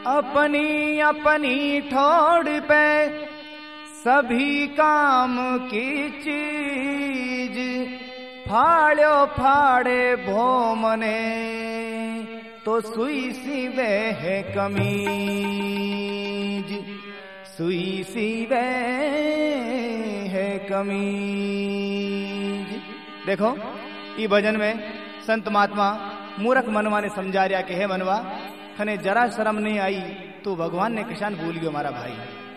अपनी अपनी ठोड़ पे सभी काम की चीज, फाड़ो फाड़े भोमने तो सुई सी वे है कमीज, सुई सी वे है कमीज। देखो ई भजन में संत महात्मा मूर्ख मनवा ने समझा रहा कि हे मनवा, खने जरा शर्म नहीं आई तो भगवान ने किसान भूल गयो हमारा भाई।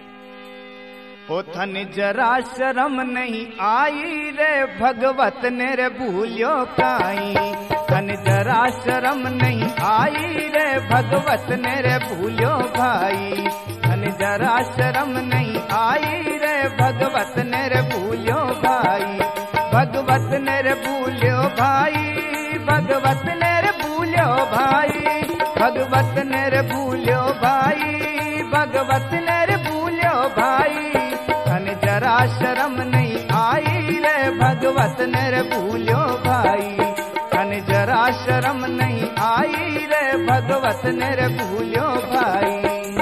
ओ थन जरा शर्म नहीं आई रे भगवत ने रे भूलियो काई, थन जरा शर्म नहीं आई रे भगवत ने रे भूलियो भाई, थन जरा शर्म नहीं आई रे भगवत ने रे भूलियो भाई, भगवत ने रे भूलियो भाई, भगवत ने रे भूलियो भाई, भगवत ने रे भूलियो भाई, भगवत ने रे भूलियो भाई, थन जरा शर्म नहीं आई रे भगवत ने रे भूलियो भाई, थन जरा शर्म नहीं आई रे भगवत ने रे भूलियो भाई।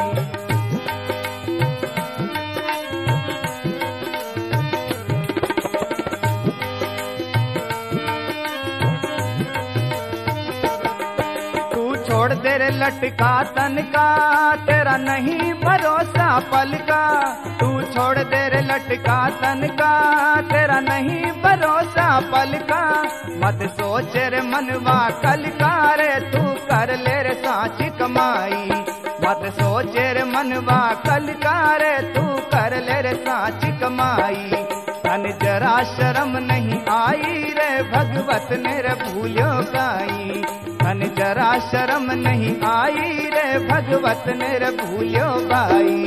छोड़ दे रे लटका तन का, तेरा नहीं भरोसा पल का, तू छोड़ दे रे लटका तन का, तेरा नहीं भरोसा पल का, मत सोच रे मनवा कल का रे तू कर ले रे सांची कमाई, मत सोच रे मनवा कल का रे तू कर ले रे सांची कमाई, तन जरा शर्म नहीं आई रे भगवत ने रे भूलियो काई, तन जरा शर्म नहीं आई रे भगवत ने रे भूलियो भाई।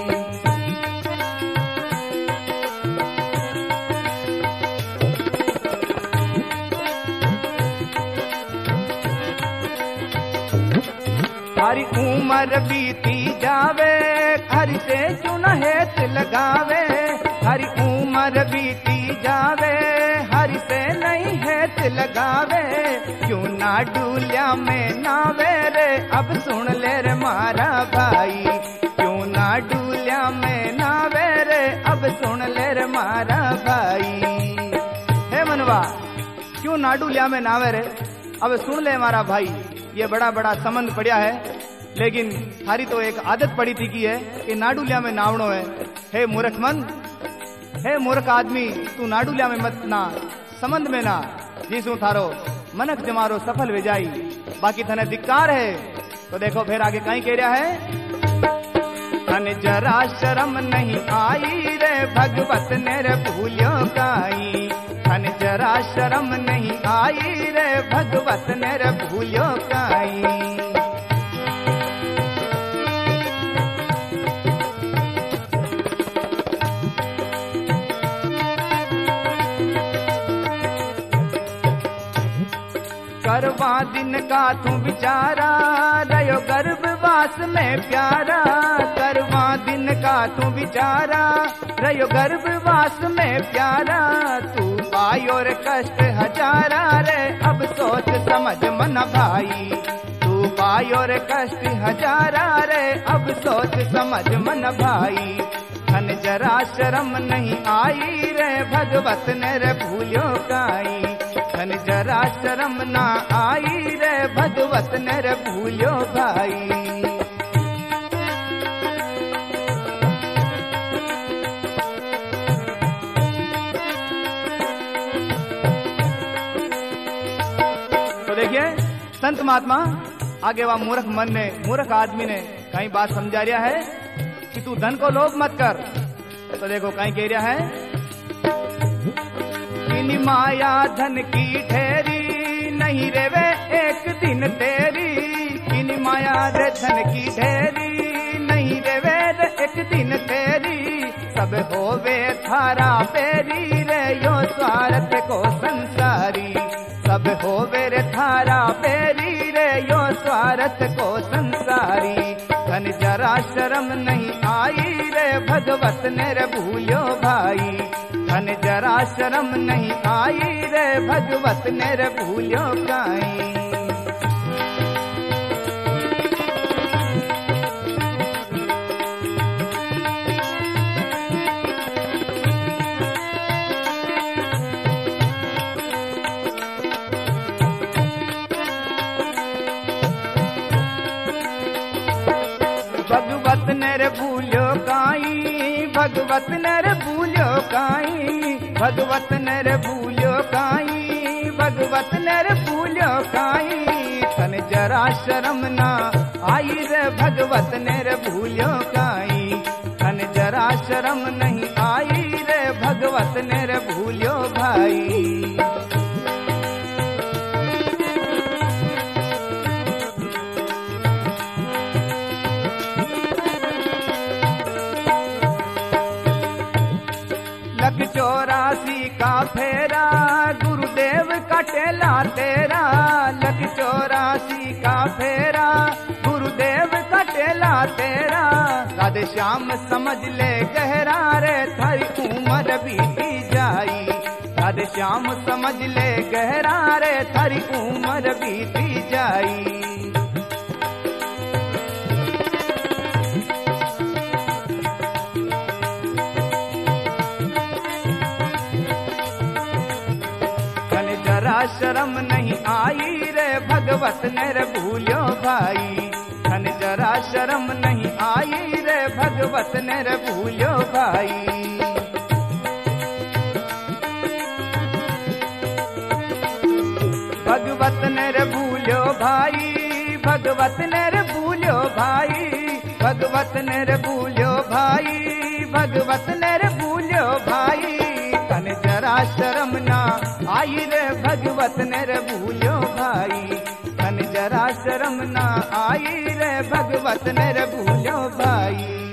हरी उम्र बीती जावे, हरि से चुना हेत लगावे, हरी उम्र बीती जावे, हरि से नहीं हेत लगावे, क्यों ना डूलिया में नावे रे अब सुन ले रे मारा भाई, क्यों ना डूलिया में नावे रे अब सुन ले रे मारा भाई। हे मनवा, क्यों ना डूलिया में नावे रे अब सुन ले मारा भाई, ये बड़ा बड़ा संबंध पड़ा है, लेकिन थारी तो एक आदत पड़ी थी की है कि नाडुलिया में नावणो है। हे मूर्ख मन, हे मूर्ख आदमी, तू नाडुलिया में मत ना, संबंध में ना, जिसू थारो मनक जमारो सफल वे जाई, बाकी थने धिक्कार है। तो देखो फिर आगे कहीं कह रहा है, थन जरा शर्म नहीं आई रे भगवत ने रे भूलियो काई, थन जरा शर्म नहीं आई रे भगवत ने रे भूलियो काई। करवा दिन का तू बिचारा रहो गर्भवास में प्यारा, करवा दिन का तू बिचारा रहो गर्भवास में प्यारा, तू पायो रे कष्ट हजारा रे अब सोच समझ मन भाई, तू पायो रे कष्ट हजारा रे अब सोच समझ मन भाई, थन जरा शर्म नहीं आई रे भगवत ने रे भूलियो काई, थन जरा शर्म ना आई रे भगवत ने रे भूलियो भाई। तो देखिए संत महात्मा आगे वह मूर्ख मन ने, मूर्ख आदमी ने कहीं बात समझा रहा है कि तू धन को लोभ मत कर। तो देखो कहीं कह रहा है, माया धन की ढेरी नहीं रे वे एक दिन तेरी, किन माया रे धन की ढेरी नहीं रे वे एक दिन तेरी, सब होवे थारा पेरी रे यो स्वार्थ को संसारी, सब होवे रे थारा पेरी रे यो स्वार्थ को संसारी, धन जरा शर्म नहीं आई रे भगवत ने रे भूलियो भाई, धन जरा शर्म नहीं आई रे भगवत ने रे भूलियो काई। भगवत नर भूल्यो काई, भगवत नर भूल्यो काई, भगवत नर भूल्यो काई, भगवत नर भूल्यो काई। तन जरा शर्म ना आई रे भगवत नर भूल्यो काई, तन जरा शर्म नहीं आई रे भगवत नर भूल्यो भाई। लख 84 का फेरा गुरुदेव का टेला तेरा, लख 84 का फेरा गुरुदेव का टेला तेरा। राधे श्याम समझ ले गहरा रे थारी उम्र बीती जाई, राधे श्याम समझ ले गहरा रे थारी उम्र बीती जाई। शर्म नहीं आई रे भगवत नर भूल्यो भाई, धन जरा शर्म नहीं आई रे भगवत नर भूल्यो भाई। भगवत नर भूल्यो भाई, भगवत नर भूल्यो भाई, भगवत नर भूल्यो भाई, भगवत नर भूल्यो भाई। तन जरा शर्म ना आई रे भगवत नर भूल्यो भाई, तन जरा शर्म ना आई रे भगवत नर भूल्यो भाई।